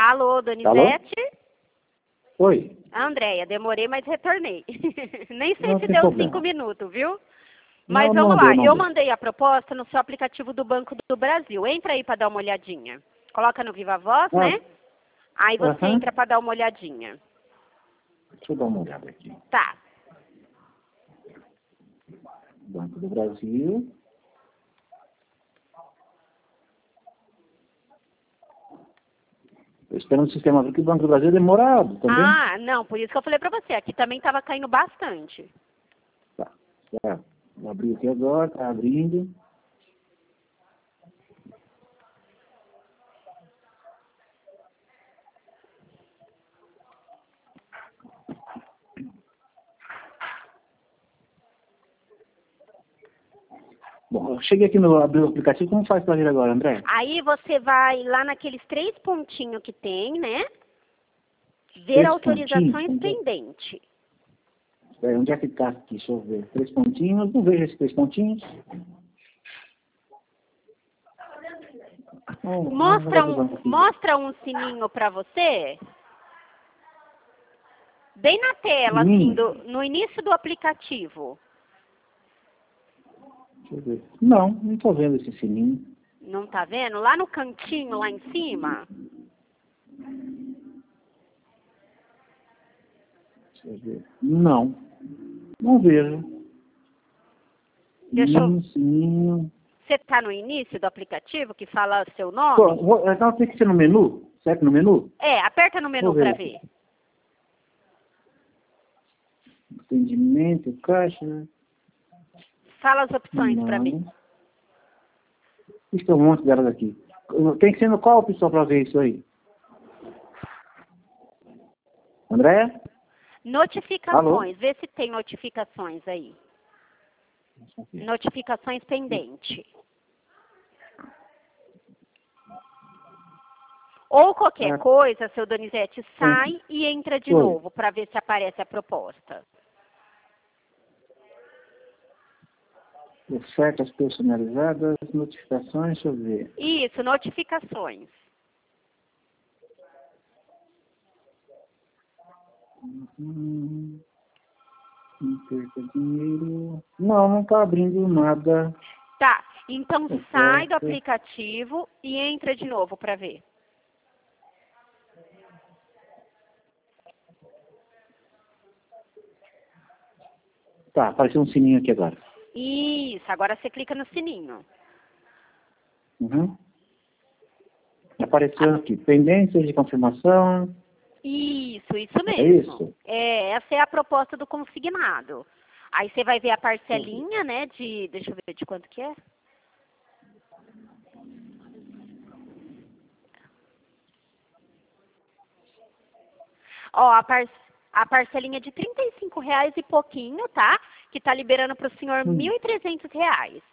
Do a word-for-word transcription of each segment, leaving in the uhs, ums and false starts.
Alô, Donizete? Oi. Andréia, demorei, mas retornei. Nem sei Não se tem deu problema. cinco minutos, viu? Mas Não, vamos não lá, deu, não eu deu. mandei a proposta no seu aplicativo do Banco do Brasil. Entra aí para dar uma olhadinha. Coloca no Viva Voz, Ah, né? Aí você aham. entra para dar uma olhadinha. Deixa eu dar uma olhada aqui. Tá. Banco do Brasil. Eu espero no sistema porque o Banco do Brasil é demorado também. Ah, não, por isso que eu falei para você. Aqui também estava caindo bastante. Tá, tá. Vou abrir aqui agora, tá abrindo. Bom, eu cheguei aqui no abrir o aplicativo, como faz para vir agora, André? Aí você vai lá naqueles três pontinhos que tem, né? Ver Três autorizações pontinhos? pendente. Espera, onde é que tá aqui? Deixa eu ver. Três pontinhos, não vejo esses três pontinhos. Oh, Mostra não, não, um, mostra um sininho para você. Bem na tela, assim, Sininho? do, no início do aplicativo. Deixa eu ver. Não, não estou vendo esse sininho. Não tá vendo? Lá no cantinho, lá em cima. Deixa eu ver. Não, não vejo. Deixa eu... Sininho, sininho. Você tá no início do aplicativo que fala seu nome? Pô, vou, então tem que ser no menu? Certo, no menu? É, aperta no menu Vou ver para aqui. ver. Atendimento, caixa. Fala as opções para Não. mim. Isso é um monte delas aqui. Tem que ser no qual opção para ver isso aí? André? Notificações. Vê se tem notificações aí. Notificações pendente. Ou qualquer Ah. coisa, seu Donizete, sai e entra de Oi. novo para ver se aparece a proposta. Ofertas personalizadas, notificações, deixa eu ver. Isso, notificações. Hum, não perca dinheiro. Não, não está abrindo nada. Tá, então Oferta. sai do aplicativo e entra de novo para ver. Tá, apareceu um sininho aqui agora. Isso, agora você clica no sininho. Uhum. Apareceu aqui, pendências de confirmação. Isso, isso mesmo. É isso? É, essa é a proposta do consignado. Aí você vai ver a parcelinha, né, de, deixa eu ver de quanto que é. Ó, a, par, a parcelinha de trinta e cinco reais e pouquinho, tá? Que tá liberando para o senhor Hum. mil e trezentos reais.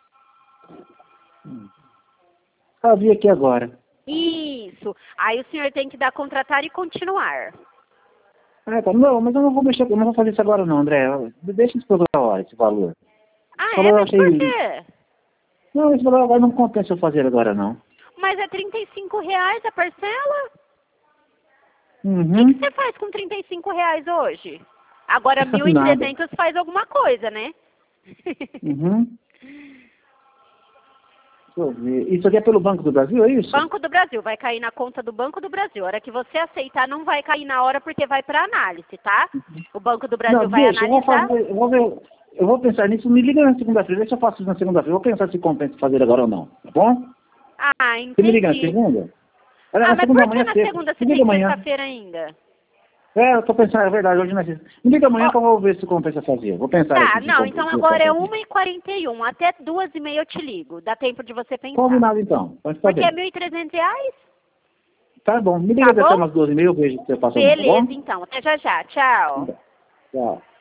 Hum. Ah, vi aqui agora. Isso. Aí o senhor tem que dar contratar e continuar. Ah, tá. Não, mas eu não vou mexer, eu não vou fazer isso agora não, André. Deixa isso para outra hora, esse valor. Ah, Falou, é? eu Mas achei... por quê? Não, esse valor agora não compensa eu fazer agora não. Mas é trinta e cinco reais a parcela? O Uhum. que, que você faz com trinta e cinco reais hoje? Agora mil e trezentos faz alguma coisa, né? Uhum. Deixa eu ver. Isso aqui é pelo Banco do Brasil, é isso? Banco do Brasil, vai cair na conta do Banco do Brasil. A hora que você aceitar, não vai cair na hora porque vai para análise, tá? O Banco do Brasil Não, vai deixa, eu vou analisar. fazer, eu vou ver, eu vou pensar nisso, me liga na segunda-feira, deixa eu faço isso na segunda-feira, eu vou pensar se compensa fazer agora ou não, tá bom? Ah, Você me liga na entendi. segunda? Olha, Ah, na mas segunda por que manhã, na sexta. segunda Me você liga tem amanhã. sexta-feira ainda? É, eu tô pensando, é verdade, hoje não é sexta. Me liga amanhã Ó, que eu vou ver se compensa fazer, vou pensar Tá, aqui se não, compensa. então se agora é compensa. uma e quarenta e um. Até duas e meia eu te ligo. Dá tempo de você pensar. Combinado então, pode estar Porque é bem. mil e trezentos reais? Tá bom, me Tá liga até bom? umas duas e meia, eu vejo se eu faço ou não, tá Beleza, bom? então. Até já já. Tchau. Tchau.